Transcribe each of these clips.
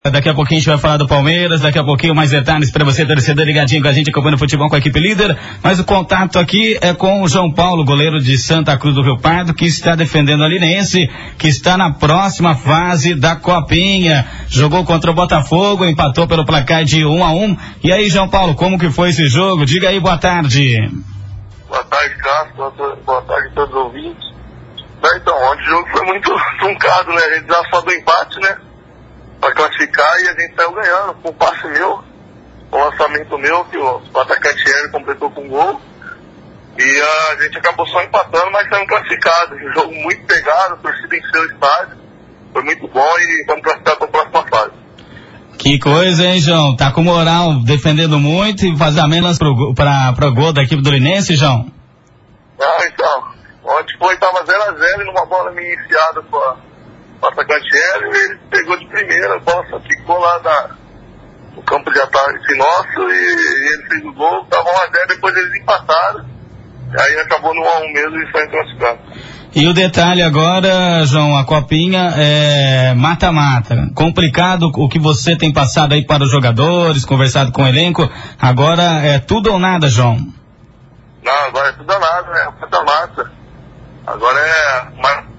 Daqui a pouquinho a gente vai falar do Palmeiras, daqui a pouquinho mais detalhes para você, torcedor, ligadinho com a gente, acompanhando o futebol com a equipe líder. Mas o contato aqui é com o João Paulo, goleiro de Santa Cruz do Rio Pardo, que está defendendo a Linense, que está na próxima fase da Copinha. Jogou contra o Botafogo, empatou pelo placar de 1-1. E aí, João Paulo, como que foi esse jogo? Diga aí, boa tarde. Boa tarde, Cássio. Boa tarde a todos os ouvintes. Então, ontem o jogo foi muito truncado, né? A gente já só do empate, né? Pra classificar, e a gente saiu ganhando com um passe meu, um lançamento meu, que o atacante Hélio completou com um gol, e a gente acabou só empatando, mas saindo classificado. Um jogo muito pegado, a torcida encheu o estádio, foi muito bom e vamos classificar para a próxima fase. Que coisa, hein, João? Tá com moral, defendendo muito e fazendo menos pro gol da equipe do Linense, João? Ah, então, ontem tava 0-0 e numa bola meio enfiada com o atacante Hélio, ele pegou de primeira, a bola só ficou lá no campo de ataque nosso, e ele fez o gol, tava 1-0, depois eles empataram, e aí acabou no 1-1 mesmo e saiu classificado. E o detalhe agora, João, a Copinha é mata-mata. Complicado o que você tem passado aí para os jogadores, conversado com o elenco, agora é tudo ou nada, João? Não, agora é tudo ou nada, né? Mata-mata. Agora é...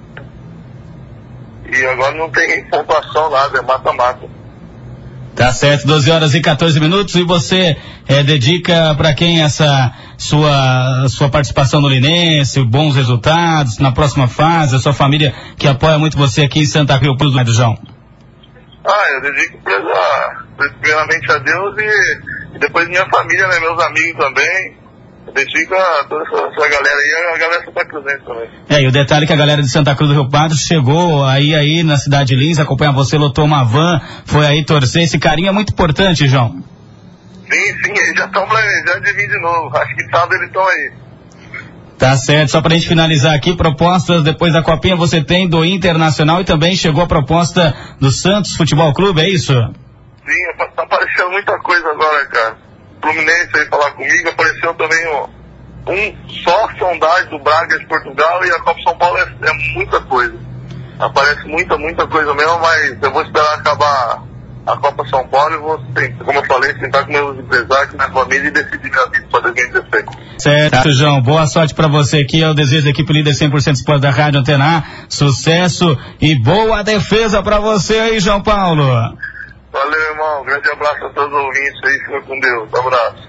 E agora não tem pontuação nada, é mata-mata. Tá certo, 12h14, e você dedica para quem essa sua participação no Linense, bons resultados na próxima fase, a sua família que apoia muito você aqui em Santa Cruz do João? Eu dedico primeiramente a Deus e depois minha família, né, meus amigos também. Eu dedico a toda essa galera aí, a galera Santa Cruzense também. E o detalhe é que a galera de Santa Cruz do Rio Pardo chegou aí na cidade de Lins, acompanhar você, lotou uma van, foi aí torcer, esse carinho é muito importante, João. Sim, eles já estão planejando de vir de novo, acho que sábado eles estão aí. Tá certo, só pra gente finalizar aqui, propostas depois da Copinha você tem do Internacional e também chegou a proposta do Santos Futebol Clube, é isso? Sim, tá aparecendo muita coisa agora, cara. Fluminense aí falar comigo, apareceu também só sondagem do Braga de Portugal, e a Copa São Paulo é muita coisa. Aparece muita coisa mesmo, mas eu vou esperar acabar a Copa São Paulo e vou, como eu falei, sentar com meus empresários, com minha família e decidir minha vida para 2016. Certo, João, boa sorte para você aqui, eu desejo da equipe líder 100% Esporte da Rádio Antena A, sucesso e boa defesa para você aí, João Paulo. Valeu, irmão. Grande abraço a todos os ouvintes aí. Fica com Deus. Abraço.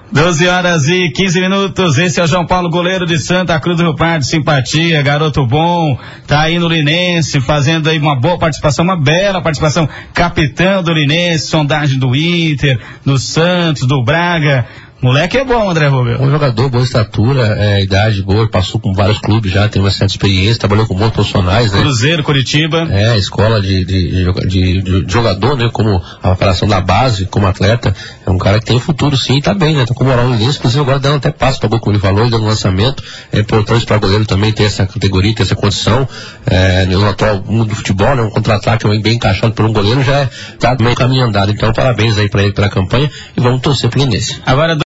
12h15. Esse é o João Paulo, goleiro de Santa Cruz do Rio Pardo. Simpatia, garoto bom. Tá aí no Linense, fazendo aí uma boa participação, uma bela participação. Capitão do Linense, sondagem do Inter, do Santos, do Braga. Moleque é bom, André Rubio. Um jogador, boa estatura, idade boa, passou com vários clubes já, tem uma certa experiência, trabalhou com bons profissionais, né? Cruzeiro, Curitiba. Escola de jogador, né? Como a preparação da base, como atleta. É um cara que tem futuro sim, tá bem, né? Tá com moral no início, inclusive agora dando até passo pra gol, como ele falou, dando lançamento. É importante pra goleiro também ter essa categoria, ter essa condição. No atual mundo do futebol, né? Um contra-ataque bem encaixado por um goleiro já tá meio caminho andado. Então, parabéns aí pra ele pela campanha e vamos torcer pro Linense. Agora